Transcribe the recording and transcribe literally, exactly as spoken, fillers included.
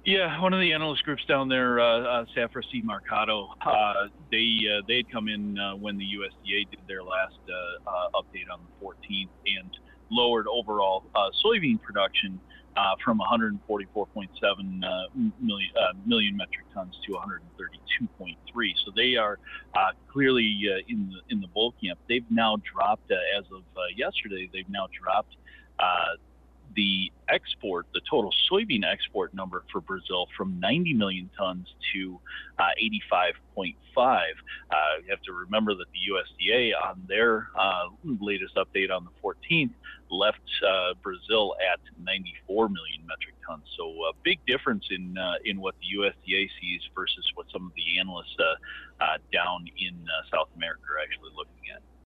Yeah, one of the analyst groups down there, uh, uh, Safra C. Marcado, uh, they uh, they had come in uh, when the U S D A did their last uh, uh, update on the fourteenth and lowered overall uh, soybean production uh, from one hundred forty-four point seven uh, million, uh, million metric tons to one hundred thirty-two point three. So they are uh, clearly uh, in the in the bull camp. They've now dropped, uh, as of uh, yesterday, they've now dropped. Uh, the export, the total soybean export number for Brazil from ninety million tons to uh, eighty-five point five. Uh, you have to remember that the U S D A on their uh, latest update on the fourteenth left uh, Brazil at ninety-four million metric tons. So a big difference in uh, in what the U S D A sees versus what some of the analysts uh, uh, down in uh, South America are actually looking at.